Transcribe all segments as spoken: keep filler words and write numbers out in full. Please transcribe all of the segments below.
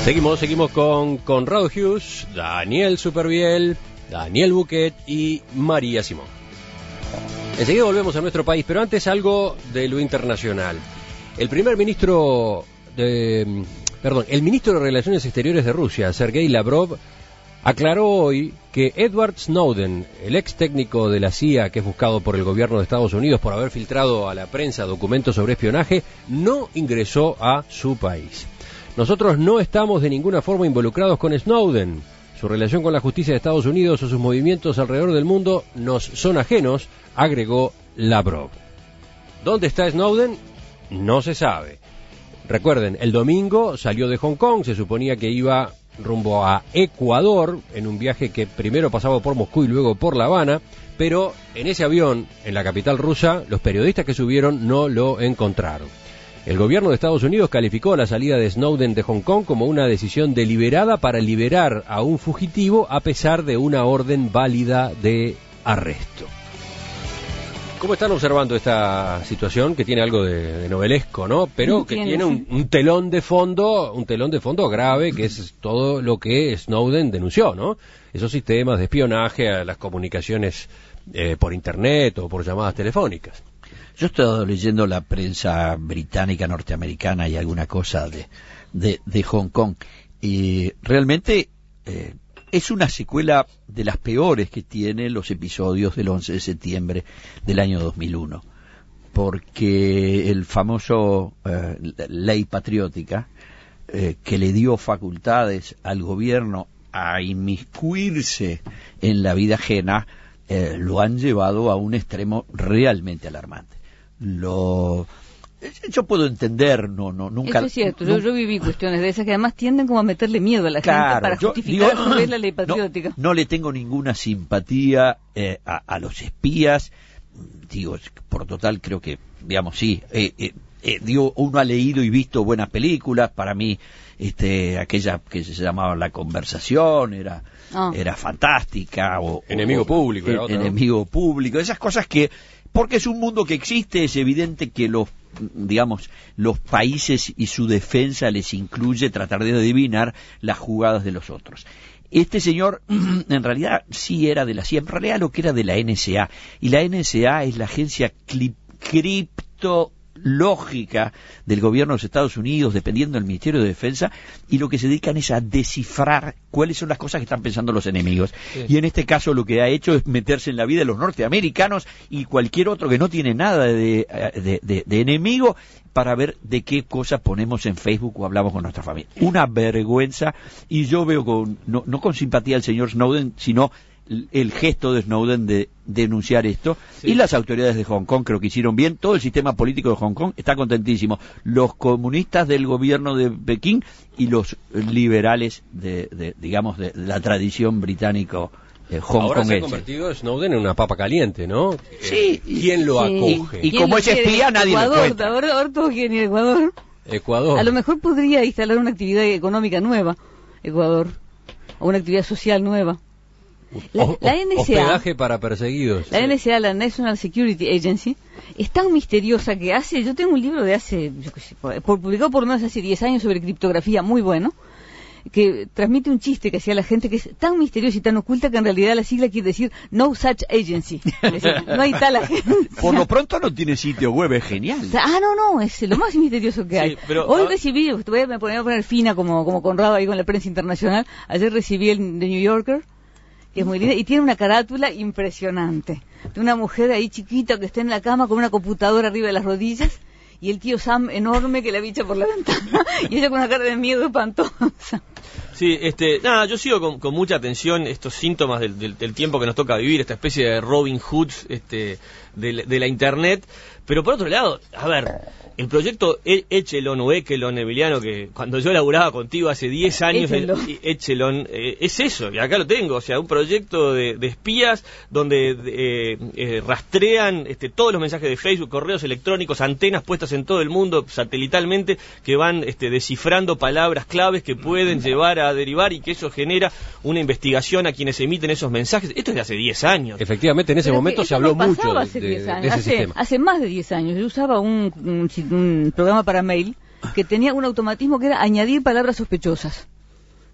Seguimos, seguimos con Conrado Hughes, Daniel Superviel, Daniel Buquet y María Simón. Enseguida volvemos a nuestro país, pero antes algo de lo internacional. El primer ministro de, perdón, el ministro de Relaciones Exteriores de Rusia, Sergei Lavrov, aclaró hoy que Edward Snowden, el ex técnico de la C I A que es buscado por el gobierno de Estados Unidos por haber filtrado a la prensa documentos sobre espionaje, no ingresó a su país. Nosotros no estamos de ninguna forma involucrados con Snowden. Su relación con la justicia de Estados Unidos o sus movimientos alrededor del mundo nos son ajenos, agregó Lavrov. ¿Dónde está Snowden? No se sabe. Recuerden, el domingo salió de Hong Kong, se suponía que iba rumbo a Ecuador, en un viaje que primero pasaba por Moscú y luego por La Habana, pero en ese avión, en la capital rusa, los periodistas que subieron no lo encontraron. El gobierno de Estados Unidos calificó la salida de Snowden de Hong Kong como una decisión deliberada para liberar a un fugitivo a pesar de una orden válida de arresto. ¿Cómo están observando esta situación que tiene algo de, de novelesco, ¿no? Pero que tiene un, un telón de fondo, un telón de fondo grave, que es todo lo que Snowden denunció, ¿no? Esos sistemas de espionaje a las comunicaciones eh, por internet o por llamadas telefónicas. Yo he estado leyendo la prensa británica, norteamericana y alguna cosa de, de, de Hong Kong, y realmente eh, es una secuela de las peores que tienen los episodios del once de septiembre del año dos mil uno, porque el famoso eh, ley patriótica eh, que le dio facultades al gobierno a inmiscuirse en la vida ajena, eh, lo han llevado a un extremo realmente alarmante. Lo yo puedo entender, no, no, nunca. Eso es cierto, no, yo, yo viví cuestiones de esas que además tienden como a meterle miedo a la claro, gente para yo, justificar digo, a su vez la ley patriótica. No, no le tengo ninguna simpatía eh, a, a los espías, digo, por total creo que, digamos, sí, eh, eh, eh, digo, uno ha leído y visto buenas películas, para mí, este, aquella que se llamaba La Conversación, era, oh. era fantástica, o Enemigo o, Público, eh, otra, Enemigo ¿no? Público, esas cosas que, porque es un mundo que existe, es evidente que los, digamos, los países y su defensa les incluye tratar de adivinar las jugadas de los otros. Este señor, en realidad, sí era de la C I A, en realidad lo que era de la N S A, y la N S A es la agencia cripto lógica del gobierno de los Estados Unidos, dependiendo del Ministerio de Defensa, y lo que se dedican es a descifrar cuáles son las cosas que están pensando los enemigos. Sí. Y en este caso lo que ha hecho es meterse en la vida de los norteamericanos y cualquier otro que no tiene nada de, de, de, de enemigo, para ver de qué cosas ponemos en Facebook o hablamos con nuestra familia. Una vergüenza, y yo veo con, no, no con simpatía al señor Snowden, sino el gesto de Snowden de denunciar esto, sí. Y las autoridades de Hong Kong creo que hicieron bien, todo el sistema político de Hong Kong está contentísimo, los comunistas del gobierno de Pekín y los liberales de, de digamos, de la tradición británico eh, Hong Ahora Kong. Se ha convertido Snowden en una papa caliente, ¿no? Sí. ¿Quién lo acoge? Y, y como es espía nadie Ecuador, le cuenta. Ahora, ahora todos quieren ir a Ecuador. Ecuador. A lo mejor podría instalar una actividad económica nueva, Ecuador, o una actividad social nueva. La, o, la N S A, hospedaje para perseguidos. La sí. N S A, la National Security Agency, es tan misteriosa que hace, yo tengo un libro de hace, yo qué sé, por, publicado por lo menos hace diez años sobre criptografía, muy bueno, que transmite un chiste que hacía la gente que es tan misteriosa y tan oculta que en realidad la sigla quiere decir No Such Agency. Es decir, no hay tal agencia. Por lo pronto no tiene sitio web, es genial. Ah, no, no, es lo más misterioso que hay. Sí, pero, hoy ah, recibí, voy a, me voy a poner fina como, como Conrado ahí con la prensa internacional, ayer recibí el de New Yorker, que es muy linda, y tiene una carátula impresionante, de una mujer ahí chiquita que está en la cama con una computadora arriba de las rodillas, y el tío Sam enorme que la bicha por la ventana, y ella con una cara de miedo espantosa. Sí, este, nada, yo sigo con, con mucha atención estos síntomas del, del, del tiempo que nos toca vivir, esta especie de Robin Hood este, de, de la internet, pero por otro lado, a ver, el proyecto Echelon o Echelon, Emiliano, que cuando yo laburaba contigo hace diez años, Echelon, el, Echelon eh, es eso, y acá lo tengo, o sea, un proyecto de, de espías donde eh, eh, rastrean este, todos los mensajes de Facebook, correos electrónicos, antenas puestas en todo el mundo satelitalmente, que van este, descifrando palabras claves que pueden llevar a derivar y que eso genera una investigación a quienes emiten esos mensajes. Esto es de hace diez años. Efectivamente, en ese Pero momento se habló no mucho de, de, de ese hace, sistema. Hace más de diez años, yo usaba un, un un programa para mail que tenía un automatismo que era añadir palabras sospechosas.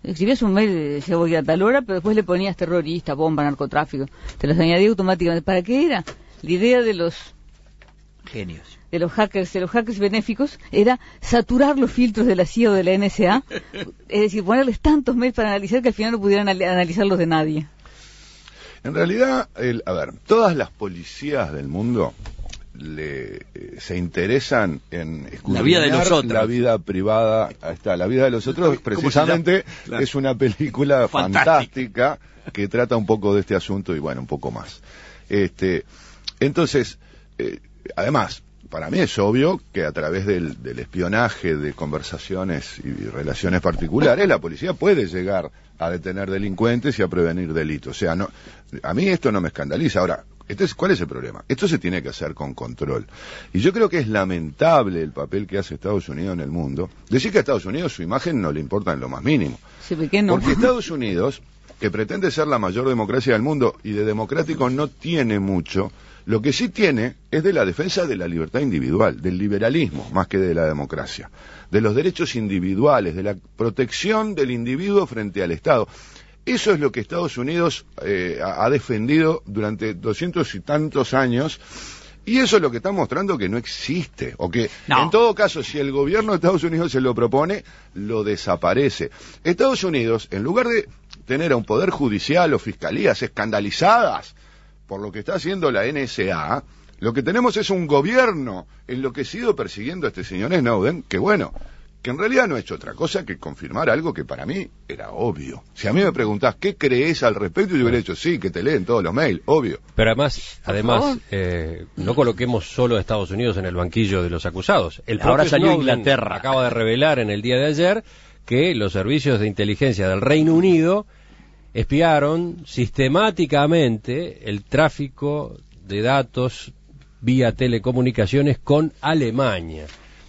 Escribías un mail, decía voy a ir a tal hora, pero después le ponías terrorista, bomba, narcotráfico. Te los añadía automáticamente. ¿Para qué era? La idea de los genios, de los hackers, de los hackers benéficos, era saturar los filtros de la C I A o de la N S A, es decir, ponerles tantos mails para analizar que al final no pudieran analizar los de nadie. En realidad, el, a ver, todas las policías del mundo le, eh, se interesan en escudriñar la vida de los otros, la vida privada, ahí está, la vida de los otros, precisamente claro. Es una película fantástica que trata un poco de este asunto y bueno, un poco más. Este, entonces, eh, además, para mí es obvio que a través del, del espionaje de conversaciones y relaciones particulares, la policía puede llegar a detener delincuentes y a prevenir delitos. O sea, no, a mí esto no me escandaliza. Ahora, entonces, ¿cuál es el problema? Esto se tiene que hacer con control. Y yo creo que es lamentable el papel que hace Estados Unidos en el mundo. Decir que a Estados Unidos su imagen no le importa en lo más mínimo. Sí, ¿por qué no? Porque Estados Unidos, que pretende ser la mayor democracia del mundo y de democrático no tiene mucho, lo que sí tiene es de la defensa de la libertad individual, del liberalismo, más que de la democracia, de los derechos individuales, de la protección del individuo frente al Estado. Eso es lo que Estados Unidos eh, ha defendido durante doscientos y tantos años, y eso es lo que está mostrando que no existe, o que no. En todo caso, si el gobierno de Estados Unidos se lo propone, lo desaparece. Estados Unidos, en lugar de tener a un poder judicial o fiscalías escandalizadas por lo que está haciendo la N S A, lo que tenemos es un gobierno enloquecido persiguiendo a este señor Snowden, que bueno, que en realidad no ha hecho otra cosa que confirmar algo que para mí era obvio. Si a mí me preguntás qué crees al respecto, yo hubiera dicho sí, que te leen todos los mails, obvio. Pero además, además eh, no coloquemos solo a Estados Unidos en el banquillo de los acusados. El Ahora salió Snowden Inglaterra. Acaba de revelar en el día de ayer que los servicios de inteligencia del Reino Unido espiaron sistemáticamente el tráfico de datos vía telecomunicaciones con Alemania.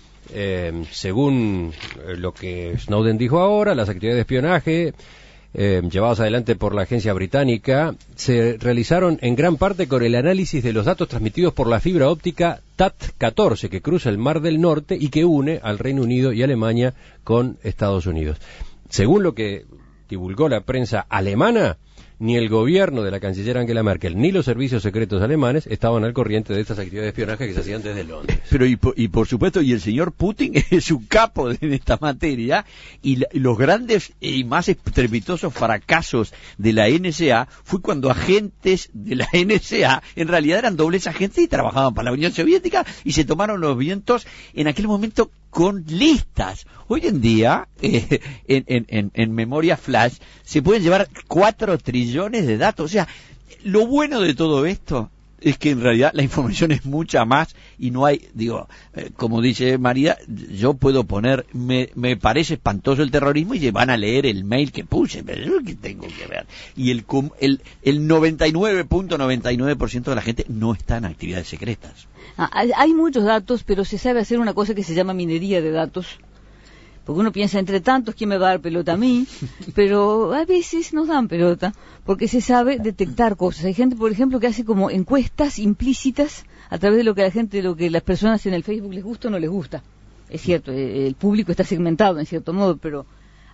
Eh, según lo que Snowden dijo ahora, las actividades de espionaje eh, llevadas adelante por la agencia británica se realizaron en gran parte con el análisis de los datos transmitidos por la fibra óptica T A T catorce que cruza el Mar del Norte y que une al Reino Unido y Alemania con Estados Unidos. Según lo que divulgó la prensa alemana, ni el gobierno de la canciller Angela Merkel ni los servicios secretos alemanes estaban al corriente de estas actividades de espionaje que se hacían desde Londres. Pero y por, y por supuesto, y el señor Putin es un capo en esta materia, y la, los grandes y más estrepitosos fracasos de la N S A fue cuando agentes de la N S A en realidad eran dobles agentes y trabajaban para la Unión Soviética y se tomaron los vientos en aquel momento con listas. Hoy en día, eh, en, en, en, en memoria flash, se pueden llevar cuatro trillones de datos. O sea, lo bueno de todo esto es que en realidad la información es mucha más y no hay, digo, eh, como dice María, yo puedo poner, me, me parece espantoso el terrorismo y van a leer el mail que puse, pero yo que tengo que ver. Y el, el, el noventa y nueve punto noventa y nueve por ciento de la gente no está en actividades secretas. Ah, hay muchos datos, pero se sabe hacer una cosa que se llama minería de datos. Porque uno piensa, entre tantos, ¿quién me va a dar pelota a mí? Pero a veces nos dan pelota, porque se sabe detectar cosas. Hay gente, por ejemplo, que hace como encuestas implícitas a través de lo que a la gente, lo que las personas en el Facebook les gusta o no les gusta. Es cierto, el público está segmentado en cierto modo, pero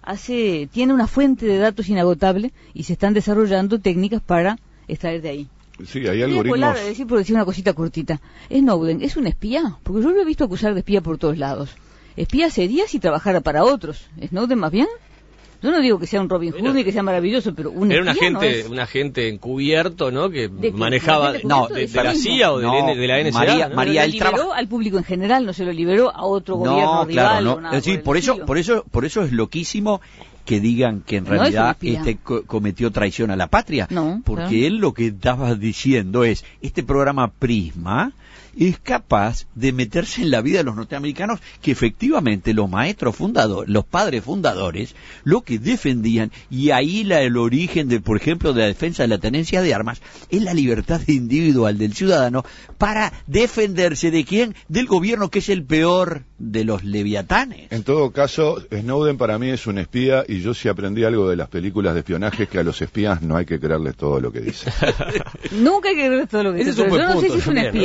hace tiene una fuente de datos inagotable y se están desarrollando técnicas para extraer de ahí. Sí, hay algoritmos. Voy a decir, por decir una cosita cortita. Snowden es un espía, porque yo lo he visto acusar de espía por todos lados. Espía sería si trabajara para otros. Snowden más bien. Yo no digo que sea un Robin Hood ni que sea maravilloso, pero un era un espía agente, no es... un agente encubierto, ¿no? Que ¿De manejaba, de no, de, de la C I A o de, no, de la N S A. María, ¿no? María, lo liberó traba... al público en general, no se lo liberó a otro no, gobierno claro, rival. No, o nada es decir, por, por eso, por eso, por eso es loquísimo que digan que en no realidad este co cometió traición a la patria, no, porque claro. Él lo que estaba diciendo es, este programa Prisma es capaz de meterse en la vida de los norteamericanos, que efectivamente los maestros fundadores, los padres fundadores, lo que defendían, y ahí la, el origen de, por ejemplo, de la defensa de la tenencia de armas, es la libertad individual del ciudadano para defenderse de quién, del gobierno, que es el peor de los leviatanes. En todo caso, Snowden para mí es un espía, y yo sí aprendí algo de las películas de espionaje, que a los espías no hay que creerles todo lo que dicen. Nunca hay que creerles todo lo que dicen. Yo no sé si es un espía, ¿eh? Me parece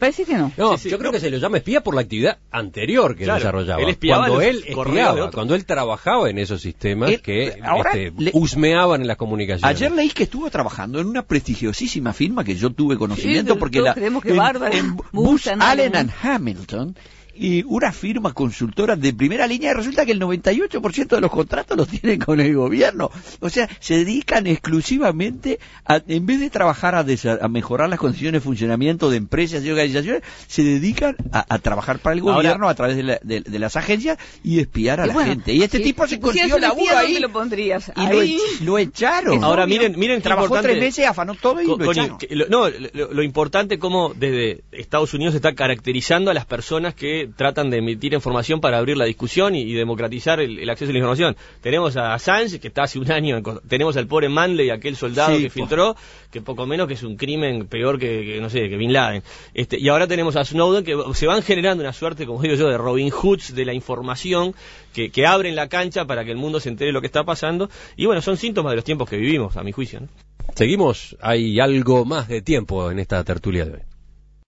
parece que no. No, sí, sí, yo no. creo que se lo llama espía por la actividad anterior que Claro, desarrollaba. él espiaba cuando los él correos de espiaba, otros. cuando él trabajaba en esos sistemas Él- que ahora este, le- husmeaban en las comunicaciones. Ayer leí que estuvo trabajando en una prestigiosísima firma que yo tuve conocimiento Sí, porque todos la creemos que en, bárbaro. en Booz Booz and Allen Allen. and Hamilton, y una firma consultora de primera línea, y resulta que el noventa y ocho por ciento de los contratos los tienen con el gobierno. O sea, se dedican exclusivamente a, en vez de trabajar a, desa- a mejorar las condiciones de funcionamiento de empresas y organizaciones, se dedican a, a trabajar para el Ahora- gobierno a través de, la- de- de las agencias y espiar a Y la bueno, gente. Y este si- tipo se si consiguió pusieras un laburo espía, ahí ¿dónde lo pondrías? y lo, Ahí. ech- lo echaron. Ahora obvio. miren, miren qué Trabajó importante. tres meses, afanó todo y Co- lo Connie, echaron. que lo- no, lo, lo importante cómo desde Estados Unidos se está caracterizando a las personas que tratan de emitir información para abrir la discusión y, y democratizar el, el acceso a la información. Tenemos a Assange, que está hace un año, en co- tenemos al pobre Manley, aquel soldado Sí, que filtró, que poco menos que es un crimen peor que, que, no sé, que Bin Laden. Este, y ahora tenemos a Snowden, que se van generando una suerte, como digo yo, de Robin Hoods de la información, que, que abren la cancha para que el mundo se entere de lo que está pasando. Y bueno, son síntomas de los tiempos que vivimos, a mi juicio, ¿no? Seguimos, hay algo más de tiempo en esta tertulia de hoy.